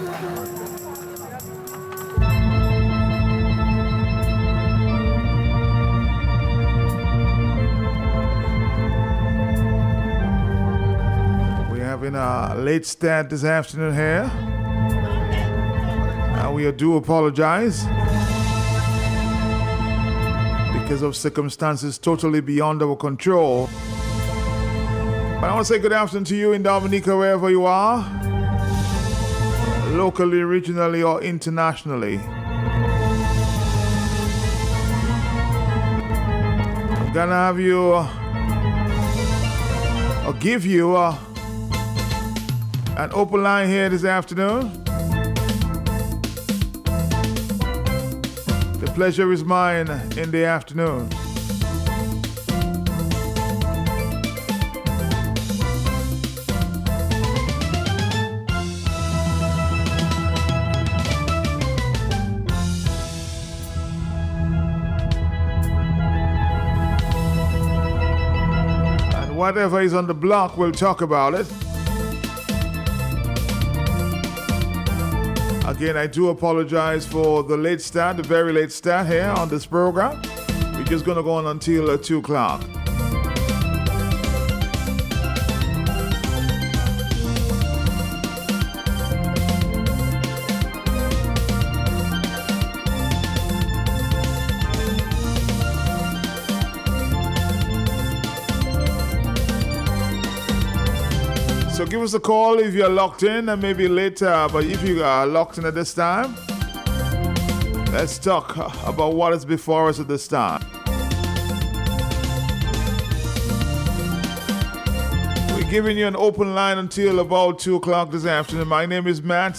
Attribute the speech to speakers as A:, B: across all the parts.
A: We're having a late start this afternoon here. We do apologize because of circumstances totally beyond our control. But I want to say good afternoon to you in Dominica, wherever you are, locally, regionally, or internationally. I'm gonna have you, or give you an open line here this afternoon. The pleasure is mine in the afternoon. And whatever is on the block, we'll talk about it. Again, I do apologize for the late start, the very late start here on this program. We're just going to go on until 2 o'clock. So give us a call if you're locked in, and maybe later, but if you are locked in at this time, let's talk about what is before us at this time. We're giving you an open line until about 2 o'clock this afternoon. My name is Matt.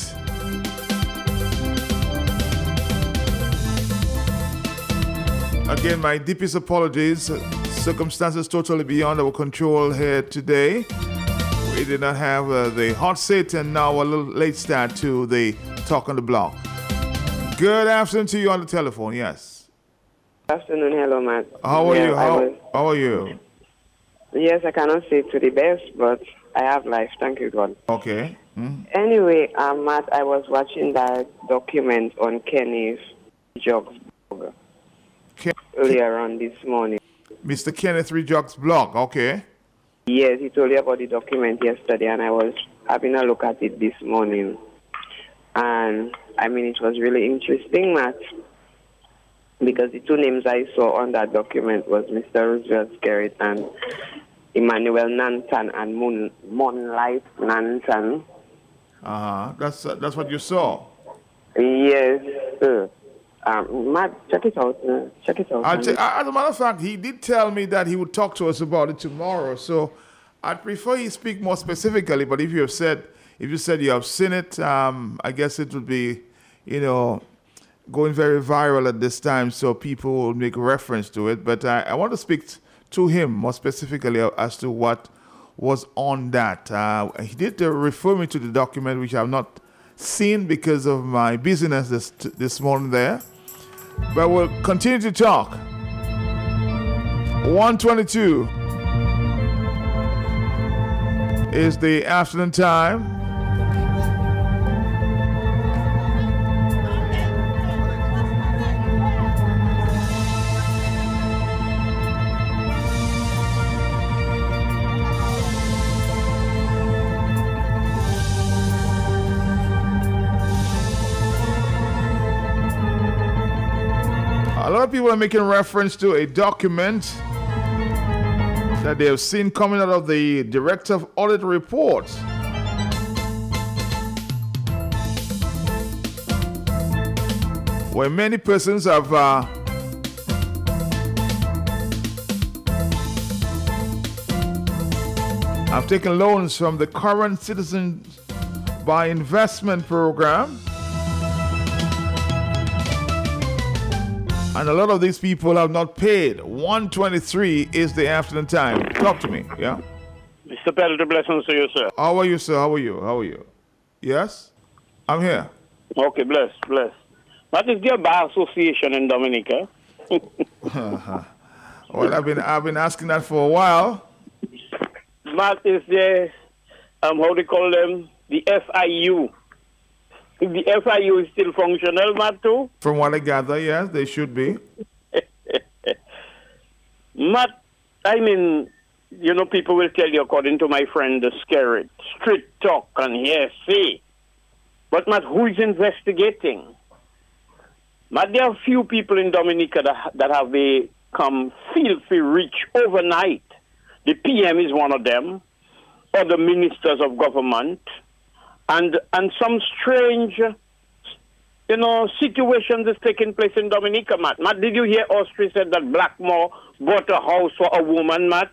A: Again, my deepest apologies. Circumstances totally beyond our control here today. We did not have the hot seat, and now a little late start to the talk on the block. Good afternoon to you on the telephone, yes.
B: Good afternoon, hello, Matt.
A: How are you? How are you?
B: Yes, I cannot say to the best, but I have life, thank you, God.
A: Okay. Mm.
B: Anyway, Matt, I was watching that document on Kenneth Jog's blog earlier on this morning.
A: Mr. Kenneth Jog's blog, okay.
B: Yes, he told you about the document yesterday, and I was having a look at it this morning. And, I mean, it was really interesting, Matt, because the two names I saw on that document was Mr. Roosevelt Skerrit and Emmanuel Nanton and Moonlight Nanton.
A: That's what you saw?
B: Yes, sir. Matt, check it out. Check it out.
A: As a matter of fact, he did tell me that he would talk to us about it tomorrow. So I'd prefer he speak more specifically. But if you said you have seen it, I guess it would be, going very viral at this time. So people will make reference to it. But I want to speak to him more specifically as to what was on that. He did refer me to the document, which I have not seen because of my busyness this morning there. But we'll continue to talk. 1:22 is the afternoon time. A lot of people are making reference to a document that they have seen coming out of the Director of Audit report. Where many persons have taken loans from the Current Citizens by Investment program. And a lot of these people have not paid. 1:23 is the afternoon time. Talk to me, yeah?
C: Mr. Pelder, blessings to you, sir.
A: How are you, sir? How are you? Yes? I'm here.
C: Okay, bless. What is the Bar Association in Dominica?
A: Well, I've been asking that for a while.
C: What is the, how they call them? The FIU. The FIU is still functional, Matt, too?
A: From what I gather, yes, they should be.
C: Matt, I mean, you know, people will tell you, according to my friend the Skerrit, street talk and hearsay. But, Matt, who is investigating? Matt, there are few people in Dominica that have become filthy rich overnight. The PM is one of them, or the ministers of government, and some strange, you know, situations is taking place in Dominica, Matt. Matt, did you hear Austria said that Blackmore bought a house for a woman, Matt?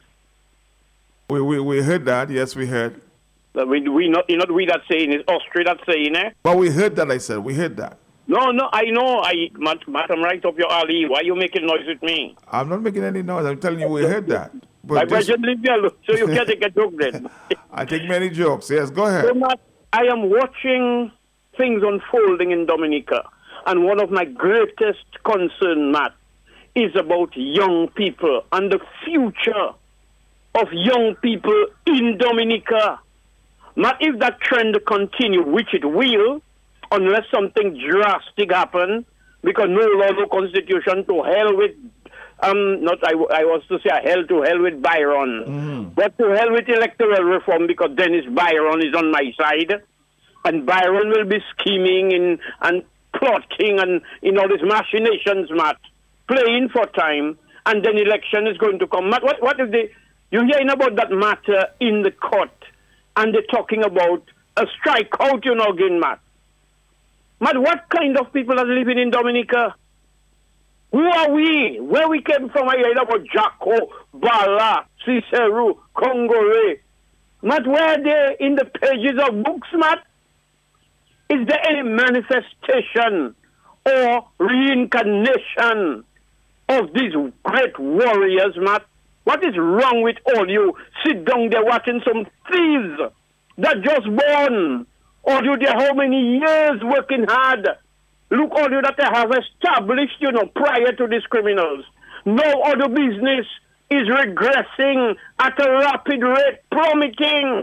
A: We heard that. Yes, we heard.
C: We not that saying, it's Austria that saying, eh?
A: But we heard that, I said. We heard that.
C: No, I know. Matt, I'm right up your alley. Why are you making noise with me?
A: I'm not making any noise. I'm telling you, we heard that.
C: My question, leave me alone, so you can take a joke then.
A: I take many jokes. Yes, go ahead.
C: So, Matt, I am watching things unfolding in Dominica, and one of my greatest concerns, Matt, is about young people and the future of young people in Dominica. Matt, if that trend continues, which it will, unless something drastic happens, because no law, no constitution, to hell with, I was to say hell to hell with Byron, but to hell with electoral reform, because Dennis Byron is on my side, and Byron will be scheming and plotting and in all these machinations, Matt, playing for time, and then election is going to come. Matt, what if you're hearing about that matter in the court, and they're talking about a strikeout, you know, again, Matt. Matt, what kind of people are living in Dominica? Who are we? Where we came from, I heard about Jaco, Bala, Cicero, Congore. Matt, where are they in the pages of books, Matt? Is there any manifestation or reincarnation of these great warriors, Matt? What is wrong with all you? Sit down there watching some thieves that just born. All you there how many years working hard. Look all you that they have established, you know, prior to these criminals. No other business is regressing at a rapid rate, plummeting.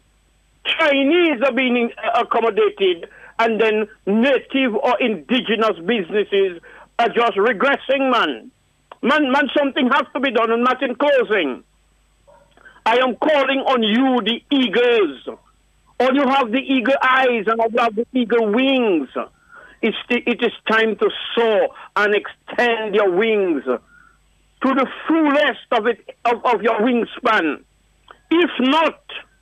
C: Chinese are being accommodated, and then native or indigenous businesses are just regressing, man. Man, something has to be done, and not in closing. I am calling on you, the eagles. Or you have the eagle eyes and you have the eagle wings. It is time to soar and extend your wings to the fullest of your wingspan. If not,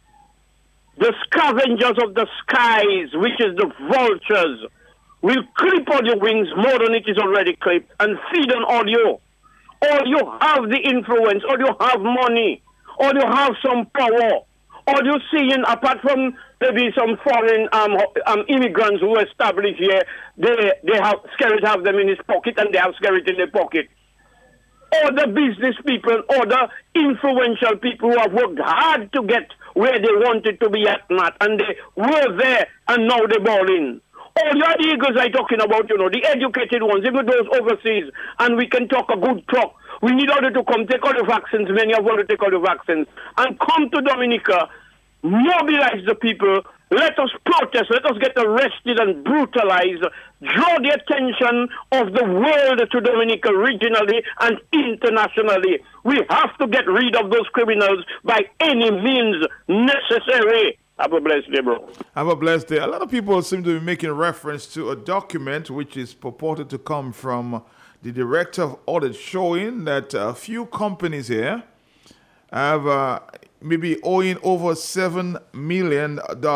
C: the scavengers of the skies, which is the vultures, will clip all your wings more than it is already clipped and feed on all you. Or you have the influence, or you have money, or you have some power, or you seeing, apart from maybe some foreign immigrants who establish here, they have Skerrit have them in his pocket and they have Skerrit in their pocket. Or the business people, or the influential people who have worked hard to get where they wanted to be at, Matt, and they were there and now they're balling. All your eagles I'm talking about, you know, the educated ones, even those overseas, and we can talk a good talk. We need order to come take all the vaccines, many have already taken all the vaccines, and come to Dominica, mobilize the people, let us protest, let us get arrested and brutalized, draw the attention of the world to Dominica regionally and internationally. We have to get rid of those criminals by any means necessary. Have a blessed day, bro.
A: Have a blessed day. A lot of people seem to be making reference to a document which is purported to come from the Director of Audit, showing that a few companies here have maybe owing over $7 million,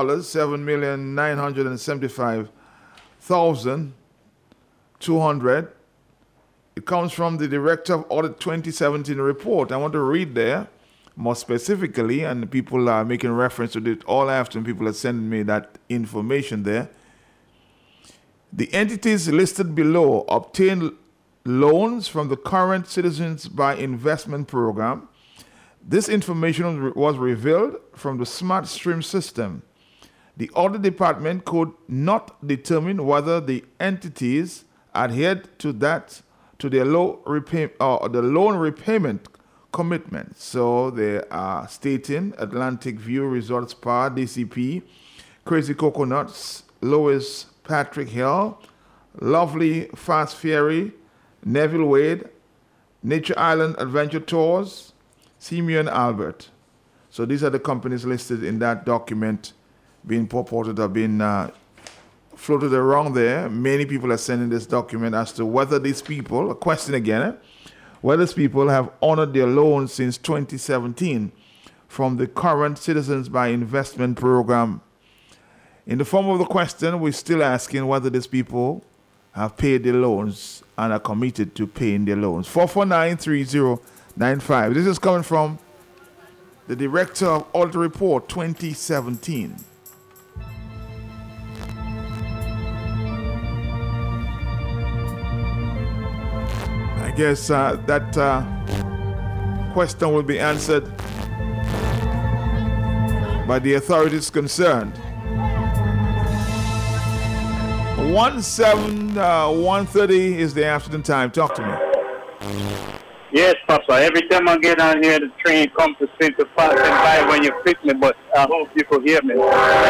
A: $7,975,200. It comes from the Director of Audit 2017 report. I want to read there more specifically, and people are making reference to it all afternoon. People are sending me that information there. The entities listed below obtained loans from the Current Citizens by Investment Program. This information was revealed from the Smart Stream system. The audit department could not determine whether the entities adhered to their loan repayment commitment. So they are stating Atlantic View Resorts Spa, DCP, Crazy Coconuts, Lois Patrick Hill, Lovely Fast Ferry, Neville Wade, Nature Island Adventure Tours, Simeon Albert. So these are the companies listed in that document being purported to have been floated around there. Many people are sending this document as to whether these people, a question again, whether these people have honored their loans since 2017 from the current Citizens by Investment program. In the form of the question, we're still asking whether these people have paid their loans and are committed to paying their loans. 449-3095. This is coming from the Director of Audit Report 2017. I guess that question will be answered by the authorities concerned. 1:30 is the afternoon time. Talk to me.
D: Yes, Papa. Every time I get on here, the train comes to seem to passing by when you pick me, but I hope you can hear me.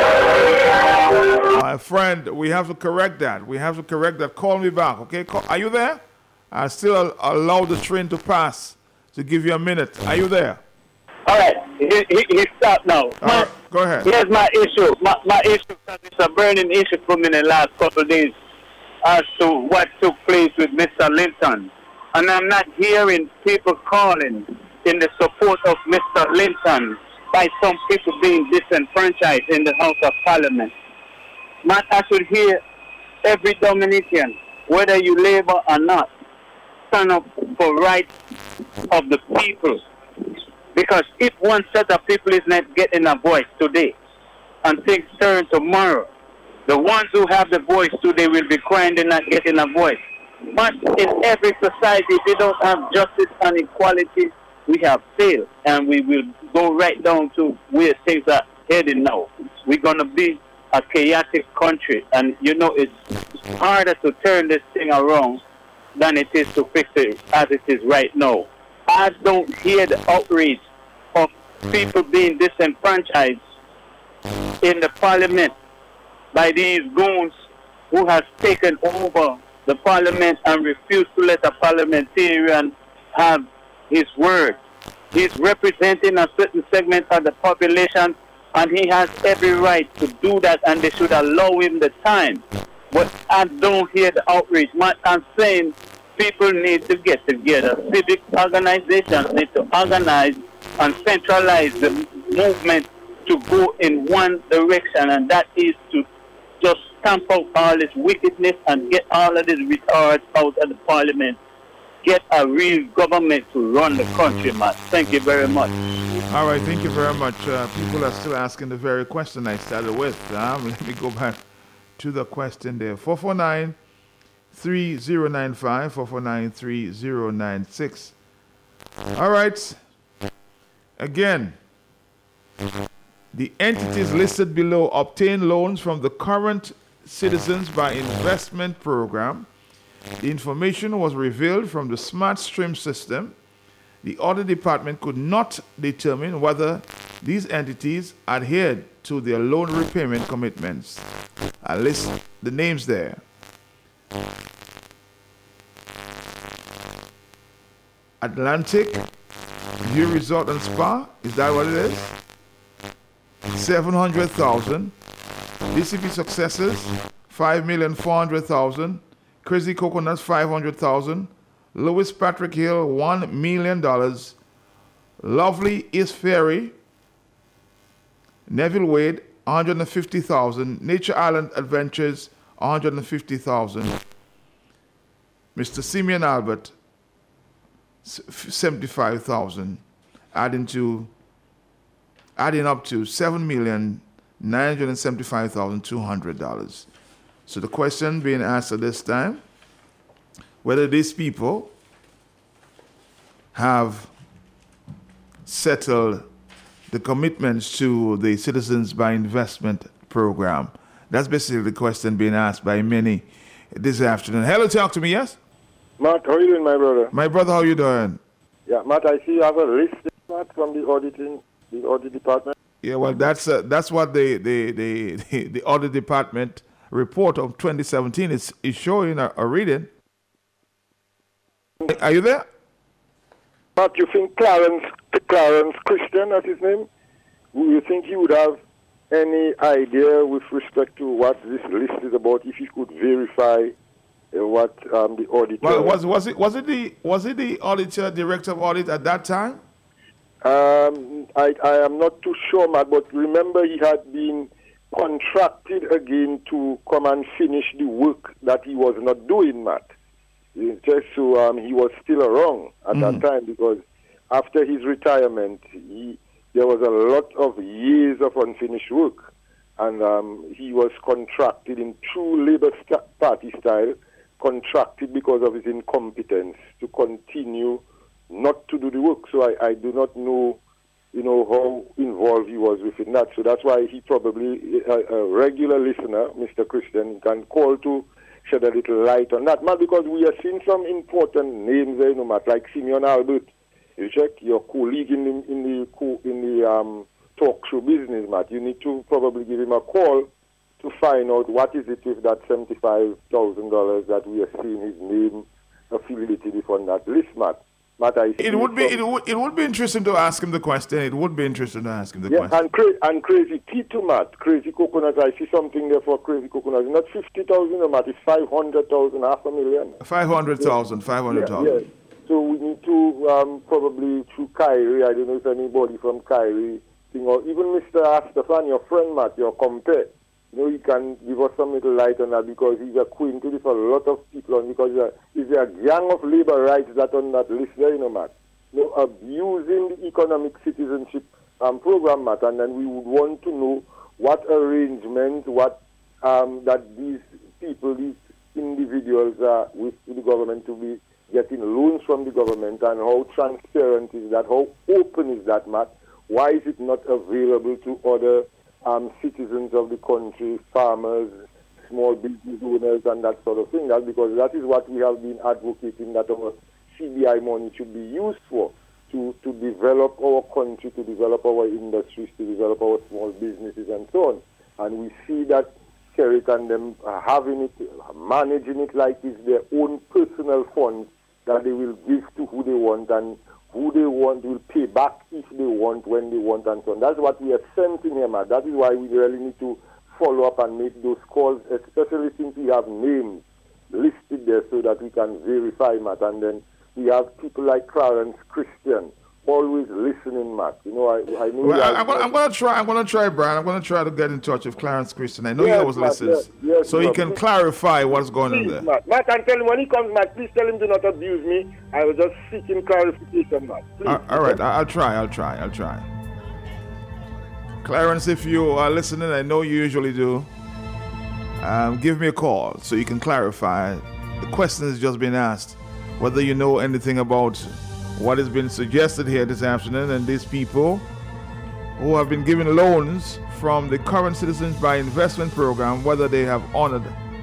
A: My friend, we have to correct that. Call me back, okay? Are you there? I still allow the train to pass to give you a minute. Are you there?
D: All right. He stopped now.
A: Go ahead.
D: Here's my issue. My issue, because it's a burning issue for me in the last couple of days as to what took place with Mr. Linton. And I'm not hearing people calling in the support of Mr. Linton by some people being disenfranchised in the House of Parliament. Matt, I should hear every Dominican, whether you labor or not, stand up for rights of the people. Because if one set of people is not getting a voice today and things turn tomorrow, the ones who have the voice today will be crying they're not getting a voice. But in every society, if we don't have justice and equality, we have failed. And we will go right down to where things are heading now. We're going to be a chaotic country. And, it's harder to turn this thing around than it is to fix it as it is right now. I don't hear the outrage of people being disenfranchised in the parliament by these goons who has taken over the parliament and refused to let a parliamentarian have his word. He's representing a certain segment of the population, and he has every right to do that, and they should allow him the time. But I don't hear the outrage. I'm saying people need to get together. Civic organizations need to organize and centralize the movement to go in one direction, and that is to just stamp out all this wickedness and get all of these retards out of the parliament. Get a real government to run the country, man. Thank you very much.
A: All right, thank you very much. People are still asking the very question I started with. Let me go back to the question there. 449-3095, 449-3096. All right. Again, the entities listed below obtain loans from the current Citizens by Investment program. The information was revealed from the Smart Stream system. The audit department could not determine whether these entities adhered to their loan repayment commitments. I list the names there. Atlantic View Resort and Spa, is that what it is? 700,000. DCP Successes, 5,400,000. Crazy Coconuts, 500,000. Lewis Patrick Hill, $1 million. Lovely East Ferry, Neville Wade, 150,000. Nature Island Adventures, 150,000. Mr. Simeon Albert, 75,000, adding up to $7,975,200. So the question being asked at this time, whether these people have settled the commitments to the Citizens by Investment program. That's basically the question being asked by many this afternoon. Hello, talk to me, yes?
E: Matt, how are you doing, my brother?
A: My brother, how are you doing?
E: Yeah, Matt, I see you have a list, Matt, from the audit department.
A: Yeah, well, that's what the audit department report of 2017 is showing a reading. Are you there?
E: But you think Clarence Christian, that's his name? Do you think he would have any idea with respect to what this list is about if he could verify what the auditor...
A: Well, was it the auditor, director of audit at that time?
E: I am not too sure, Matt, but remember he had been contracted again to come and finish the work that he was not doing, Matt. Just so he was still around at that time, because after his retirement, there was a lot of years of unfinished work, and he was contracted in true Labour Party style, contracted because of his incompetence to continue not to do the work. So I do not know, how involved he was within that. So that's why he probably, a regular listener, Mr. Christian, can call to shed a little light on that, Matt, because we have seen some important names there, Matt, like Simeon Albert. You check your colleague in the talk show business, Matt. You need to probably give him a call to find out what is it with that $75,000 that we are seeing his name affiliated on that list, Matt.
A: It would be interesting to ask him the question.
E: And Crazy Pete too, Matt. Crazy Coconut. I see something there for Crazy Coconut. Not 50,000, Matt. It's 500,000, $500,000.
A: 500,000.
E: Yeah. So we need to probably through Kyrie. I don't know if anybody from Kyrie or even Mr. Astafan, your friend, Matt, your compare. He can give us some little light on that, because he's acquainted with a lot of people, and because he's a gang of labor rights that on that list there, Matt. Abusing the economic citizenship program, Matt, and then we would want to know what arrangements, that these people, these individuals are with the government to be getting loans from the government, and how transparent is that, how open is that, Matt? Why is it not available to other citizens of the country, farmers, small business owners, and that sort of thing? That's because that is what we have been advocating that our CBI money should be used for, to develop our country, to develop our industries, to develop our small businesses, and so on. And we see that Kerrick and them having it, managing it like it's their own personal funds that they will give to who they want, and who they want will pay back if they want, when they want, and so on. That's what we are sensing here, Matt. That is why we really need to follow up and make those calls, especially since we have names listed there so that we can verify, Matt. And then we have people like Clarence Christian always listening, Matt. I know.
A: I'm going to try, Brian. I'm going to try to get in touch with Clarence Christian. I know he always listens, so he can clarify what's going on there.
E: Matt, and tell him when he comes, Matt, please tell him to not abuse me. I was just seeking clarification, Matt.
A: All right, I'll try. Clarence, if you are listening, I know you usually do, give me a call so you can clarify. The question has just been asked, whether you know anything about what has been suggested here this afternoon, and these people who have been given loans from the Current Citizens by Investment Program, whether they have honored.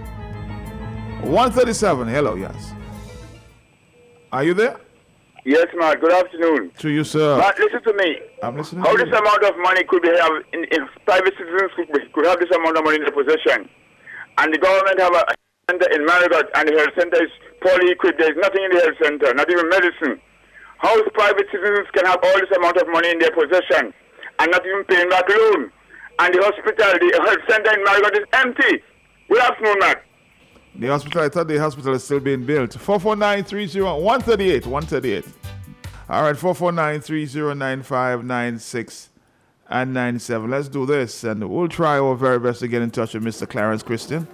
A: 137, hello, yes. Are you there?
D: Yes, Matt. Good afternoon.
A: To you, sir.
D: Matt, listen to me.
A: I'm listening.
D: How this amount of money could be have in private citizens could have this amount of money in their possession, and the government have a center in Marigot, and the health center is poorly equipped. There is nothing in the health center, not even medicine. How private citizens can have all this amount of money in their possession and not even paying back loan? And the hospital, the health center in Marigot is empty. Good afternoon, Matt.
A: The hospital, I thought the hospital is still being built. 449-30-138, 138. All right, 449-30-9596 and 97. Let's do this, and we'll try our very best to get in touch with Mr. Clarence Christian.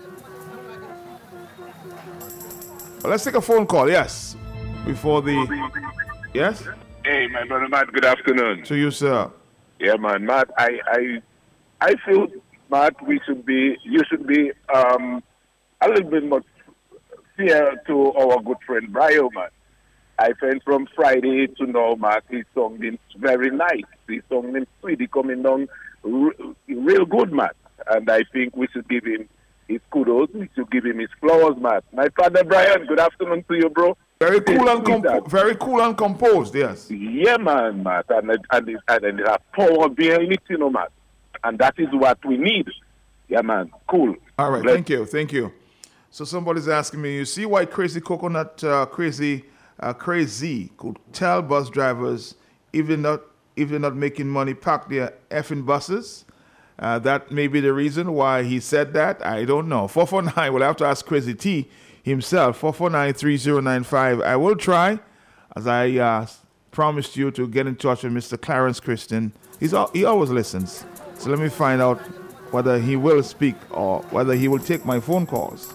A: Well, let's take a phone call, yes. Before the... Yes?
F: Hey, my brother Matt, good afternoon.
A: To you, sir.
F: Yeah, man, Matt, I feel, Matt, you should be a little bit more fair to our good friend Brian, man. I find from Friday to now, Matt, his song been very nice. His song been sweet. He coming down real good, Matt. And I think we should give him his kudos. We should give him his flowers, Matt. My father Brian, good afternoon to you, bro.
A: Very cool and composed, yes.
F: Yeah, man, Matt. And there's a power behind it, Matt. And that is what we need. Yeah, man. Cool.
A: All right,
F: Bless.
A: thank you. So somebody's asking me, you see why Crazy Coconut Crazy could tell bus drivers if they're not making money, park their effing buses? That may be the reason why he said that. I don't know. 449, we'll have to ask Crazy T himself. 449-3095. I will try, as I promised you, to get in touch with Mr. Clarence Christian. He always listens. So let me find out whether he will speak or whether he will take my phone calls.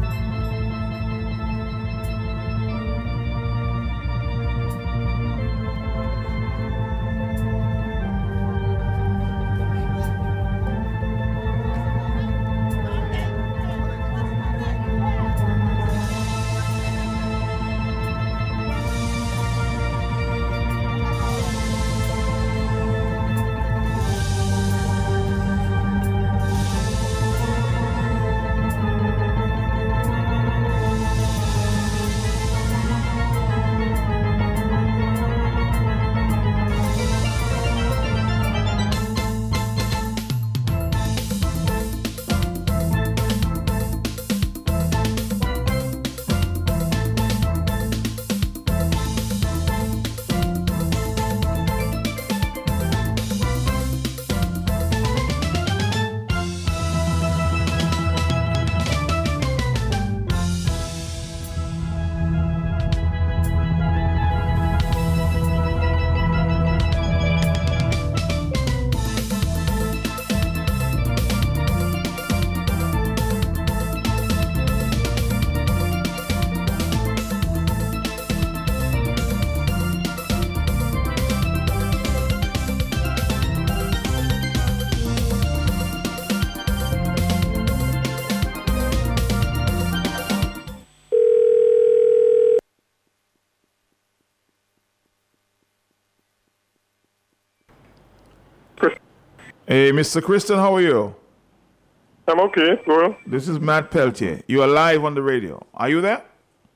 A: Hey, Mr. Christian, how are you?
G: I'm okay. Well,
A: This is Matt Peltier. You are live on the radio. Are you there?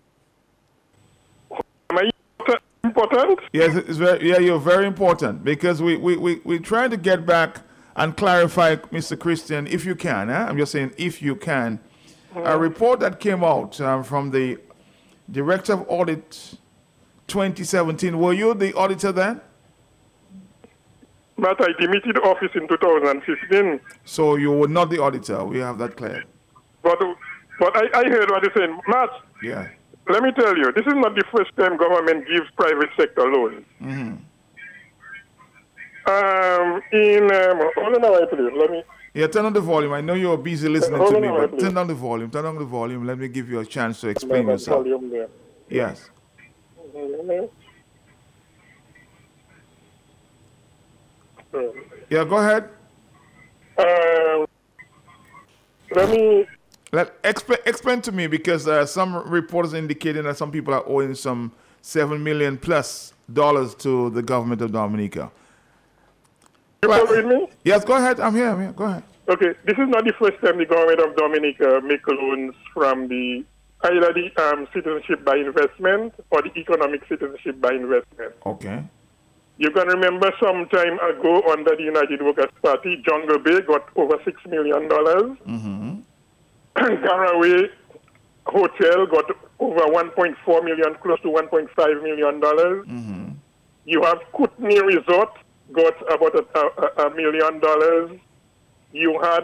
G: am I important?
A: Yes, you're very important because we're trying to get back and clarify, Mr. Christian, if you can. I'm just saying, if you can. A report that came out from the Director of Audit 2017. Were you the auditor then?
G: But I demitted office in 2015.
A: So you were not the auditor. We have that clear.
G: But I heard what you're saying. Matt,
A: Yeah.
G: let me tell you, this is not the first time government gives private sector loans. Hold on a while, please. Let me.
A: Yeah, turn on the volume. I know you're busy listening
G: Hold
A: to
G: on
A: me,
G: a minute,
A: but
G: please.
A: turn down the volume. Turn on the volume. Let me give you a chance to explain
G: my
A: yourself.
G: volume there.
A: Yes. Yeah, go ahead.
G: Let me.
A: Explain to me, because some reports indicating that some people are owing some $7 million plus to the government of Dominica.
G: You following me?
A: Yes, go ahead. I'm here. Go ahead.
G: Okay, this is not the first time the government of Dominica make loans from either the citizenship by investment or the economic citizenship by investment.
A: Okay.
G: You can remember some time ago under the United Workers' Party, Jungle Bay got over $6 million. Garaway Hotel got over 1.4 million, close to 1.5 million. You have Kootenai Resort got about $1 million. You had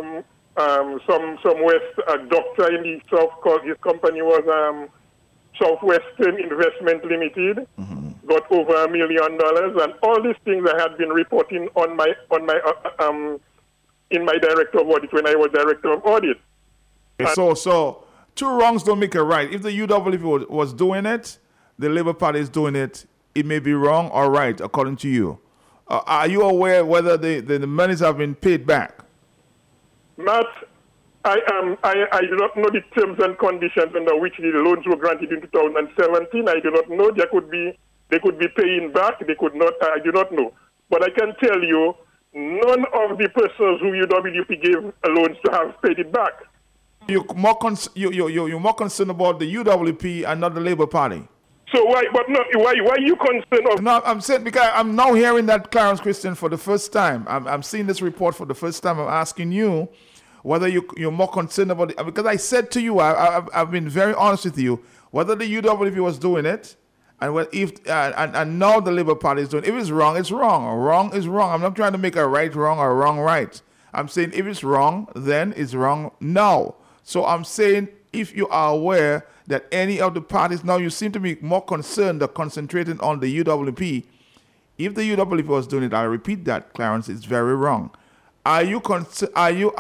G: some West doctor in the South called, his company was Southwestern Investment Limited, got over $1 million, and all these things I had been reporting on my in my director of audit when I was director of audit.
A: So two wrongs don't make a right. If the UWP was doing it, the Labour Party is doing it, it may be wrong or right according to you. Are you aware whether the monies have been paid back?
G: Matt, I do not know the terms and conditions under which the loans were granted in 2017. I do not know. They could be paying back. They could not. I do not know. But I can tell you, none of the persons who UWP gave loans to have paid it back.
A: You're more concerned about the UWP and not the Labour Party.
G: So why are you concerned of?
A: No, I'm saying because I'm now hearing that, Clarence Christian, for the first time. I'm seeing this report for the first time. I'm asking you whether you're more concerned about it. Because I said to you, I've been very honest with you, whether the UWP was doing it, and and now the Labour Party is doing it. If it's wrong, it's wrong. Wrong is wrong. I'm not trying to make a right wrong or a wrong right. I'm saying if it's wrong, then it's wrong now. So I'm saying if you are aware that any of the parties, now you seem to be more concerned or concentrating on the UWP. If the UWP was doing it, I repeat that, Clarence, it's very wrong. Are you concerned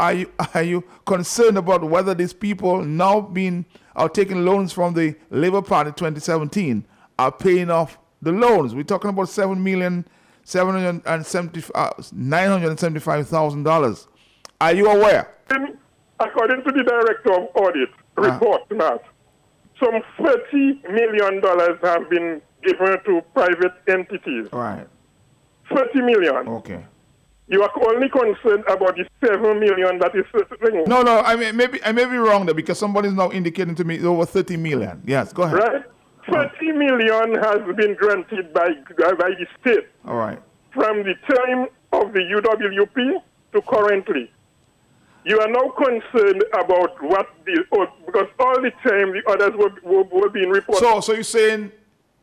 A: about whether these people now are taking loans from the Labour Party 2017 are paying off the loans? We're talking about $975,000. Are you aware?
G: According to the Director of Audit report, Matt, some $30 million have been given to private entities.
A: Right.
G: 30 million.
A: Okay.
G: You are only concerned about the 7 million that is.
A: No. I may be wrong there because somebody's now indicating to me it's over 30 million. Yes, go ahead.
G: Right. 30 million has been granted by the state.
A: All right.
G: From the time of the UWP to currently. You are now concerned about because all the time the others were being reported.
A: So you're saying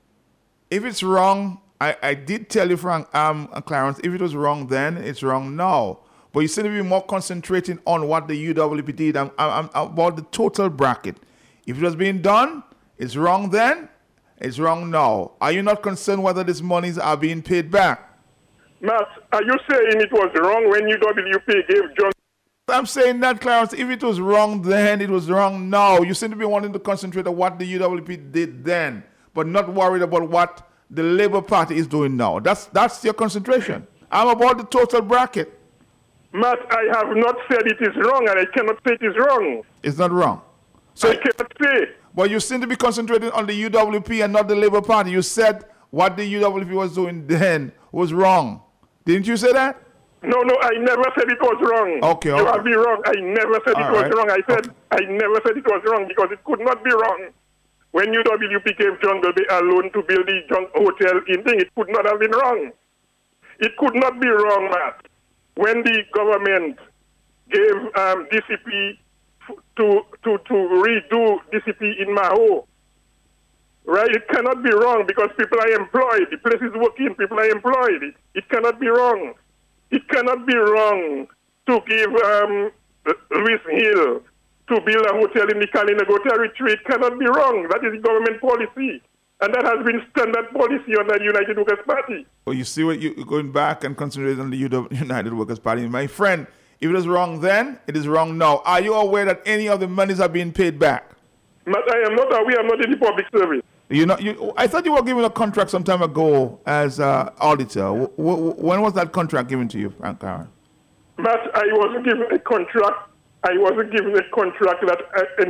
A: if it's wrong, I did tell you, Frank, Clarence, if it was wrong then, it's wrong now. But you seem to be more concentrating on what the UWP did about the total bracket. If it was being done, it's wrong then, it's wrong now. Are you not concerned whether these monies are being paid back?
G: Matt, are you saying it was wrong when UWP gave John?
A: I'm saying that, Clarence, if it was wrong then, it was wrong now. You seem to be wanting to concentrate on what the UWP did then, but not worried about what the Labour Party is doing now. That's your concentration. I'm about the total bracket.
G: Matt, I have not said it is wrong, and I cannot say it is wrong.
A: It's not wrong. So
G: I cannot say.
A: But you seem to be concentrating on the UWP and not the Labour Party. You said what the UWP was doing then was wrong. Didn't you say that?
G: No, I never said it was wrong.
A: Okay.
G: You have been wrong. I never said it was wrong. I said
A: okay.
G: I never said it was wrong because it could not be wrong. When UWP gave Jungle Bay a loan to build the hotel in thing, it could not have been wrong. It could not be wrong, Matt. When the government gave DCP to redo DCP in Maho, right? It cannot be wrong because people are employed. The place is working. People are employed. It cannot be wrong. It cannot be wrong to give Louis Hill to build a hotel in the Kalinago territory. It cannot be wrong. That is government policy. And that has been standard policy under the United Workers' Party.
A: Well, you see what you're going back and concentrating on the United Workers' Party. My friend, if it is wrong then, it is wrong now. Are you aware that any of the monies are being paid back?
G: But I am not aware. I'm not in the public service.
A: I thought you were given a contract some time ago as auditor. When was that contract given to you, Frank Karen?
G: But I wasn't given a contract. I wasn't given a contract that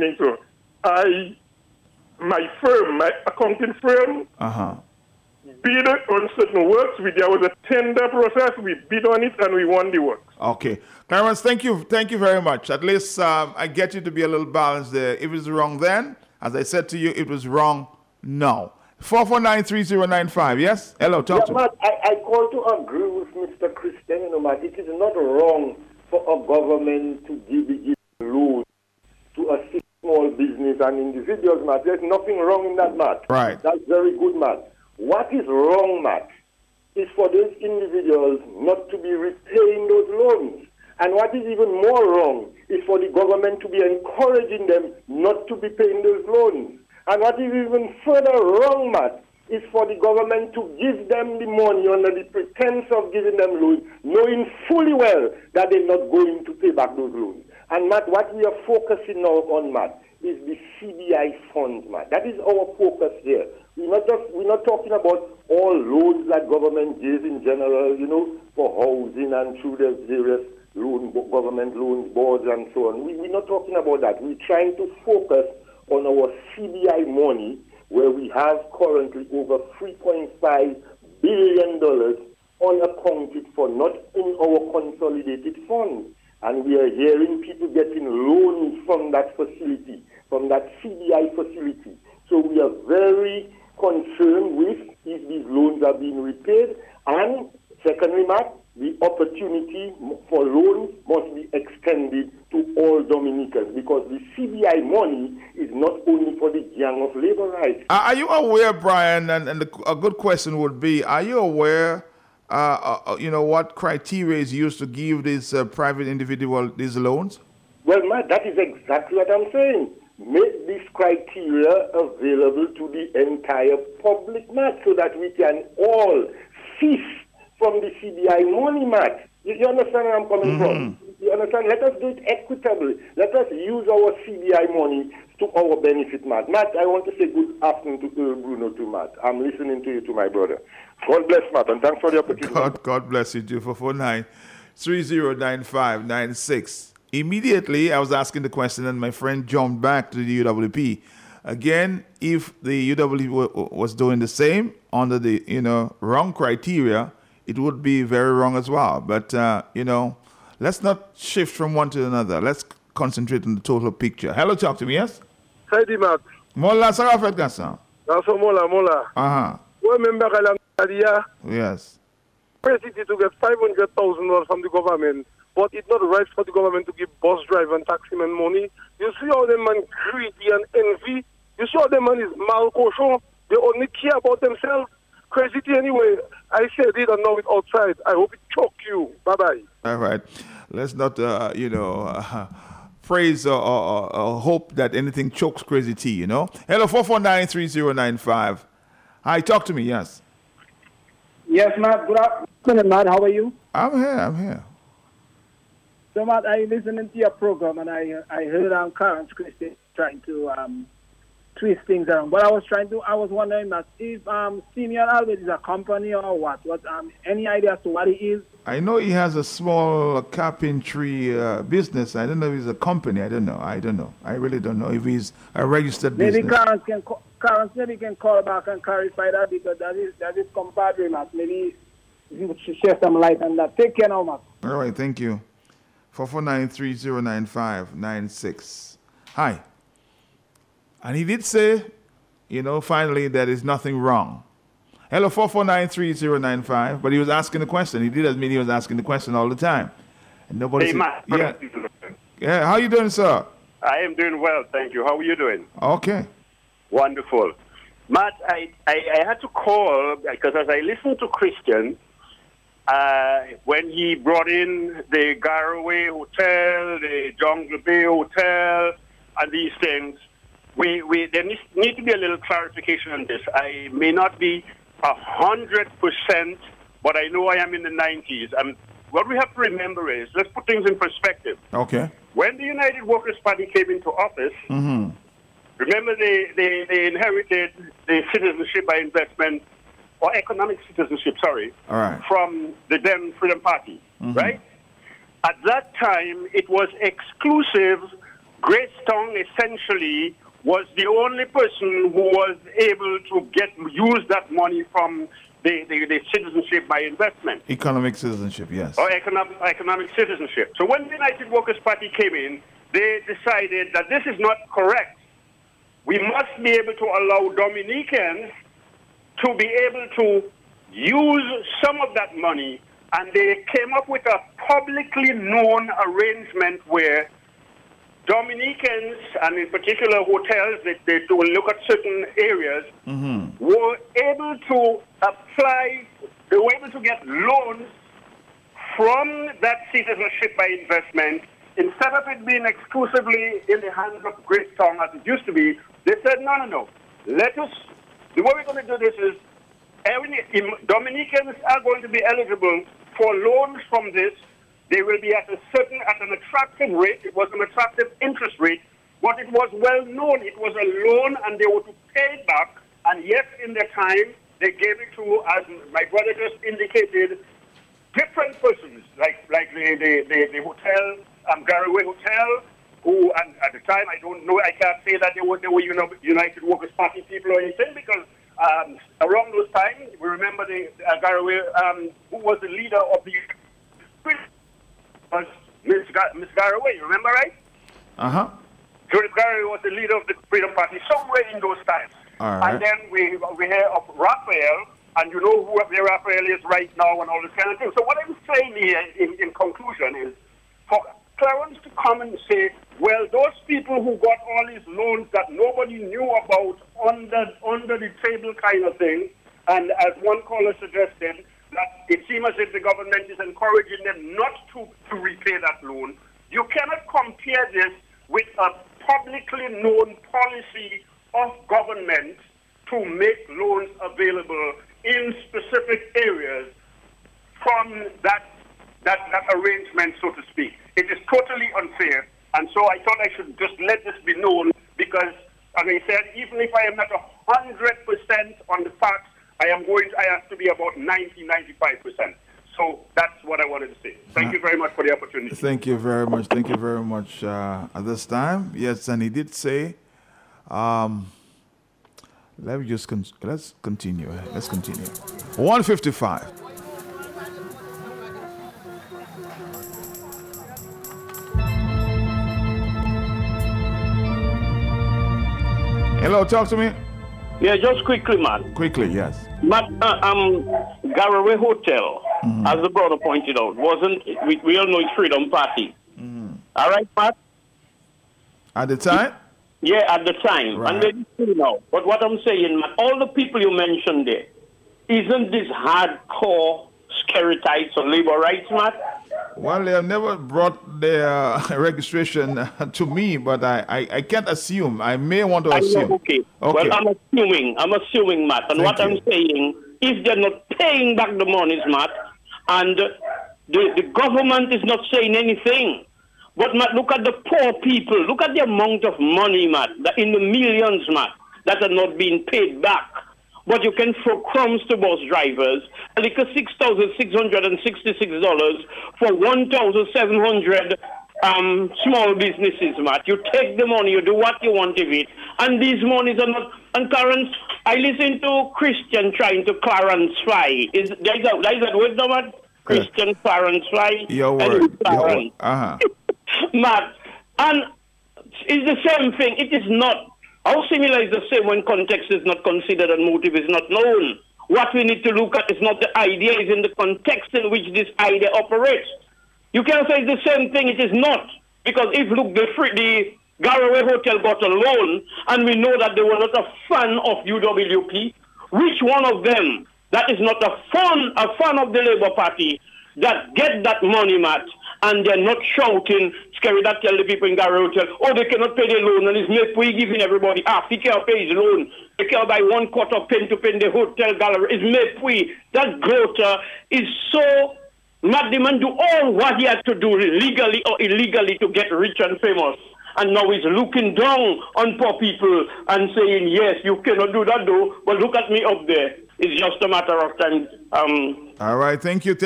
G: my firm, my accounting firm, bid on certain works. There was a tender process. We bid on it and we won the work. Okay.
A: Clarence, thank you very much. At least I get you to be a little balanced there. If it was wrong then, as I said to you, it was wrong now. 4493095, yes? Hello, talk to me.
E: Matt, I call to agree with Mr. Christian, Matt. It is not wrong for a government to give loans to assist small business and individuals, Matt. There's nothing wrong in that, Matt.
A: Right.
E: That's very good, Matt. What is wrong, Matt, is for those individuals not to be repaying those loans. And what is even more wrong is for the government to be encouraging them not to be paying those loans. And what is even further wrong, Matt, is for the government to give them the money under the pretense of giving them loans, knowing fully well that they're not going to pay back those loans. And, Matt, what we are focusing now on, Matt, is the CBI funds, Matt. That is our focus here. We're not talking about all loans that government gives in general, for housing and through the various government loans boards and so on. We're not talking about that. We're trying to focus on our CBI money, where we have currently over $3.5 billion unaccounted for, not in our consolidated funds. And we are hearing people getting loans from that facility, from that CBI facility. So we are very concerned with if these loans are being repaid. And secondly, Matt, the opportunity for loans must be extended to all Dominicans, because the CBI money is not only for the gang of labor rights.
A: Are you aware, Brian, and a good question would be, are you aware, what criteria is used to give these private individual these loans?
E: Well, Matt, that is exactly what I'm saying. Make this criteria available to the entire public, Matt, so that we can all feast from the CBI money, Matt. You understand where I'm coming from? You understand? Let us do it equitably. Let us use our CBI money to our benefit, Matt. Matt, I want to say good afternoon to Bruno, too, Matt. I'm listening to you, to my brother. God bless, Matt, and thanks for the opportunity.
A: God bless you, too. 449-3095-96. Immediately, I was asking the question, and my friend jumped back to the UWP. Again, if the UWP was doing the same under the wrong criteria, it would be very wrong as well. But let's not shift from one to another. Let's concentrate on the total picture. Hello, talk to me. Yes.
H: Hi, Matt.
A: Mola Sarafet Gassan.
H: Also, Mola. Remember,
A: yes.
H: City to get $500,000 from the government. But it's not right for the government to give bus driver and taximan money. You see how the man greedy and envy. You see how the man is malcochon. They only care about themselves. Crazy anyway. I said it and now it's outside. I hope it choke you. Bye-bye.
A: All right. Let's not, praise or hope that anything chokes Crazy T, Hello, 449-3095. Hi, talk to me, yes.
I: Yes, Matt. Good afternoon, Matt. How are you?
A: I'm here.
I: So, Matt, I listened to your program, and I heard Clarence Christie trying to twist things around. But I was wondering, Matt, if Simeon Albert is a company or what? Any idea as to what he is?
A: I know he has a small carpentry business. I don't know if he's a company. I don't know. I really don't know if he's a registered business.
I: Maybe Clarence can call back and clarify that, because that is compadre, Matt. Maybe you should shed some light on that. Take care now, Matt.
A: All right, thank you. 449-3095-96. Hi. And he did say, finally, there is nothing wrong. Hello, 449-3095. But he was asking the question. He did admit he was asking the question all the time. And nobody.
J: Hey, Matt.
A: Yeah. How you doing, sir?
J: I am doing well, thank you. How are you doing?
A: Okay.
J: Wonderful. Matt, I had to call because as I listened to Christian, when he brought in the Garaway Hotel, the Jungle Bay Hotel, and these things, there need to be a little clarification on this. I may not be 100%, but I know I am in the 90s. What we have to remember is, let's put things in perspective.
A: Okay.
J: When the United Workers' Party came into office, remember they inherited the citizenship by investment, or economic citizenship, from the then Freedom Party, right? At that time, it was exclusive. Greystone essentially was the only person who was able to use that money from the citizenship by investment.
A: Economic citizenship, yes.
J: Or economic citizenship. So when the United Workers' Party came in, they decided that this is not correct. We must be able to allow Dominicans to be able to use some of that money, and they came up with a publicly known arrangement where Dominicans, and in particular hotels, they will look at certain areas, were able to apply, they were able to get loans from that citizenship by investment. Instead of it being exclusively in the hands of Greystone as it used to be, they said, no. The way we're going to do this is Dominicans are going to be eligible for loans from this. They will be at an attractive rate. It was an attractive interest rate, but it was well known. It was a loan, and they were to pay it back. And yes, in their time, they gave it to, as my brother just indicated, different persons, like the hotel, Garaway Hotel, who, and at the time, I don't know, I can't say that they were United Workers' Party people or anything, because around those times, we remember the Garaway, who was the leader of the was Miss Garaway, you remember, right? Judith Garaway was the leader of the Freedom Party somewhere in those times.
A: Right.
J: And then we hear of Raphael, and you know who Raphael is right now and all this kind of thing. So what I'm saying here in conclusion is, for Clarence to come and say, well, those people who got all these loans that nobody knew about under the table kind of thing, and as one caller suggested, that it seems as if the government is encouraging them not to repay that loan. You cannot compare this with a publicly known policy of government to make loans available in specific areas from that arrangement, so to speak. It is totally unfair, and so I thought I should just let this be known because, as I said, even if I am not 100% on the facts, I have to be about 95%. So that's what I wanted to say. Thank you very much for the opportunity.
A: Thank you very much. Thank you very much. At this time, yes, and he did say, let's continue. Let's continue. 155. Hello, talk to me.
C: Yeah, just quickly, man.
A: Quickly, yes.
C: Matt, Garaway Hotel, as the brother pointed out, we all know it's Freedom Party. All right, Matt?
A: At the time?
C: Yeah, at the time.
A: Right.
C: And then you know. But what I'm saying, Matt, all the people you mentioned there, isn't this hardcore scarities on labor rights, Matt?
A: Well, they have never brought their registration to me, but I can't assume. I may want to assume.
C: Okay. Well, I'm assuming, Matt. And what I'm saying, if they're not paying back the monies, Matt, and the government is not saying anything. But, Matt, look at the poor people. Look at the amount of money, Matt, in the millions, Matt, that are not being paid back. But you can throw crumbs to bus drivers, like $6,666 for 1,700 small businesses, Matt. You take the money, you do what you want with it, and these monies are not. And Clarence, I listen to Christian trying to Clarence Fly. There is that word, no, Matt? Christian Clarence Fly.
A: Your word.
C: Matt, and it's the same thing. It is not. How similar is the same when context is not considered and motive is not known? What we need to look at is not the idea, it's in the context in which this idea operates. You can't say it's the same thing, it is not. Because if, look, the Garaway Hotel got a loan, and we know that they were not a fan of UWP, which one of them that is not a fan of the Labour Party that get that money, Matt, and they're not shouting, scary that tell the people in Garaway Hotel, oh, they cannot pay their loan, and it's Maypui giving everybody half. He can't pay his loan. They can't buy 1/4 pen to pen the hotel gallery. It's Maypui. That Grota is so mad. The man do all what he had to do legally or illegally to get rich and famous. And now he's looking down on poor people and saying, yes, you cannot do that though, but look at me up there. It's just a matter of time.
A: All right, thank you.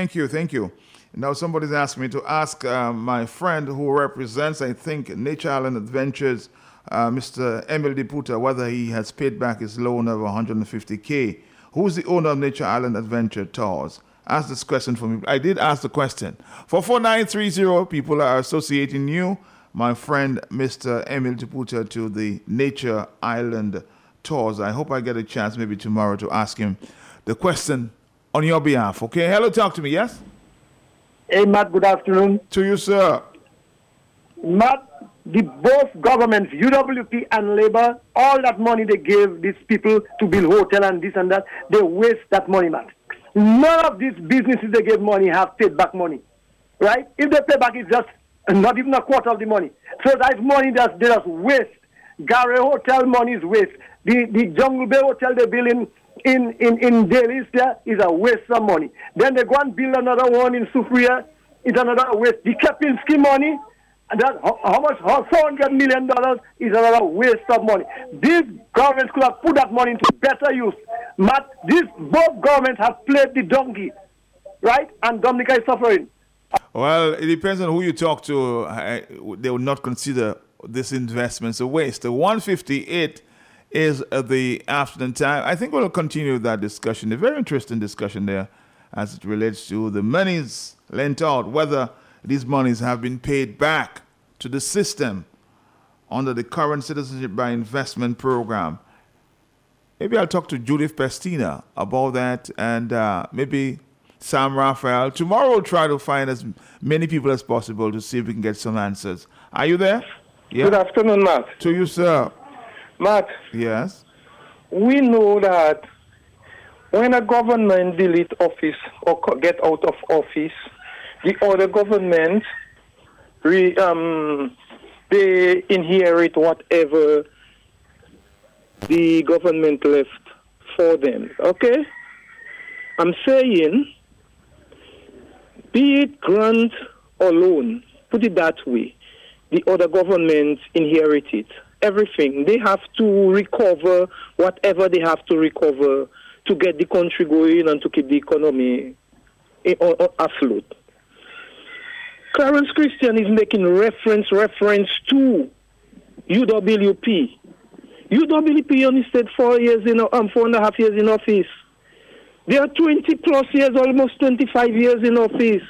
A: Now somebody's asked me to ask my friend who represents, I think, Nature Island Adventures, Mr. Emil Diputa, whether he has paid back his loan of $150K. Who's the owner of Nature Island Adventure Tours? Ask this question for me. I did ask the question. For 4930, people are associating you, my friend, Mr. Emil Diputa, to the Nature Island Tours. I hope I get a chance maybe tomorrow to ask him the question on your behalf. Okay, hello, talk to me, yes?
K: Hey, Matt, good afternoon.
A: To you, sir.
K: Matt, both governments, UWP and Labour, all that money they gave these people to build hotel and this and that, they waste that money, Matt. None of these businesses they gave money have paid back money, right? If they pay back, it's just not even a quarter of the money. So that money that they just waste. Garaway Hotel money is waste. The Jungle Bay Hotel they build in Delhi there is a waste of money. Then they go and build another one in Sufria. It's another waste. The Kepinski money, and that how much? $400 million is another waste of money. These governments could have put that money into better use. Matt, both governments have played the donkey, right? And Dominica is suffering.
A: Well, it depends on who you talk to. They will not consider this investment a waste. The 158 is the afternoon time. I think we'll continue that discussion, a very interesting discussion there as it relates to the monies lent out, whether these monies have been paid back to the system under the current Citizenship by Investment program. Maybe I'll talk to Judith Pestina about that, and maybe Sam Raphael. Tomorrow we'll try to find as many people as possible to see if we can get some answers. Are you there? Yeah.
L: Good afternoon, Matt.
A: To you, sir.
L: Matt.
A: Yes.
L: We know that when a government delete office or get out of office, the other government they inherit whatever the government left for them. Okay? I'm saying, be it grant or loan, put it that way, the other governments inherit it. Everything. They have to recover whatever they have to recover to get the country going and to keep the economy afloat. Clarence Christian is making reference to UWP. UWP only stayed 4.5 years in office. They are 20 plus years, almost 25 years in office.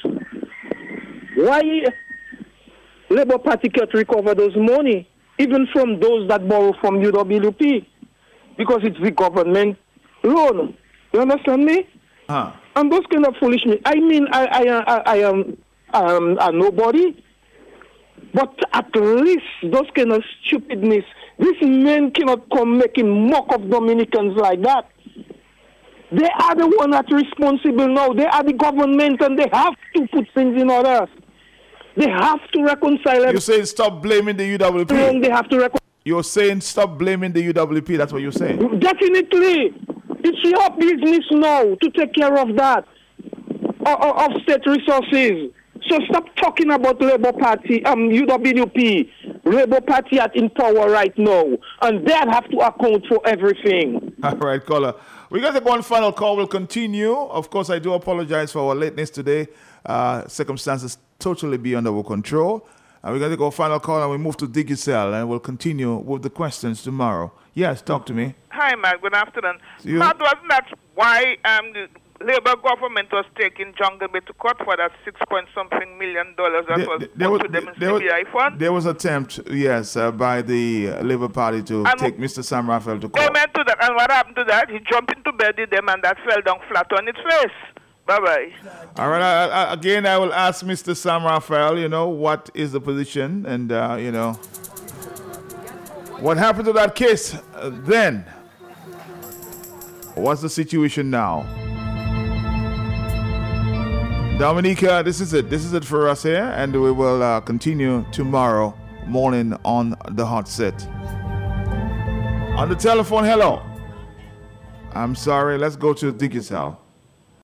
L: Why Labour Party can't recover those money, even from those that borrow from UWP? Because it's the government loan. You understand me? And those kind of foolishness. I mean, I am a nobody, but at least those kind of stupidness. These men cannot come making mock of Dominicans like that. They are the one that's responsible now. They are the government, and they have to put things in order. They have to reconcile.
A: You're saying stop blaming the UWP.
L: They have to
A: You're saying stop blaming the UWP. That's what you're saying.
L: Definitely. It's your business now to take care of that, of state resources. So stop talking about Labour Party, UWP, Labour Party at in power right now, and they have to account for everything.
A: All right, caller. We got to go on final call. We'll continue. Of course, I do apologize for our lateness today. Circumstances totally beyond our control. We're going to go final call and we move to Digicel and we'll continue with the questions tomorrow. Yes, talk to me.
M: Hi, Matt. Good afternoon. Matt, wasn't that why the Labour government was taking Jungle Bay to court for that $6-something million that was put to them in CBI fund?
A: There was attempt, yes, by the Labour Party to take Mr. Sam Raphael to court.
M: They meant to that, and what happened to that? He jumped into bed with them and that fell down flat on its face. Bye-bye.
A: All right. Again, I will ask Mr. Sam Raphael, what is the position and, what happened to that case then? What's the situation now? Dominica, this is it. This is it for us here, and we will continue tomorrow morning on the hot set. On the telephone, hello. I'm sorry. Let's go to Digicel.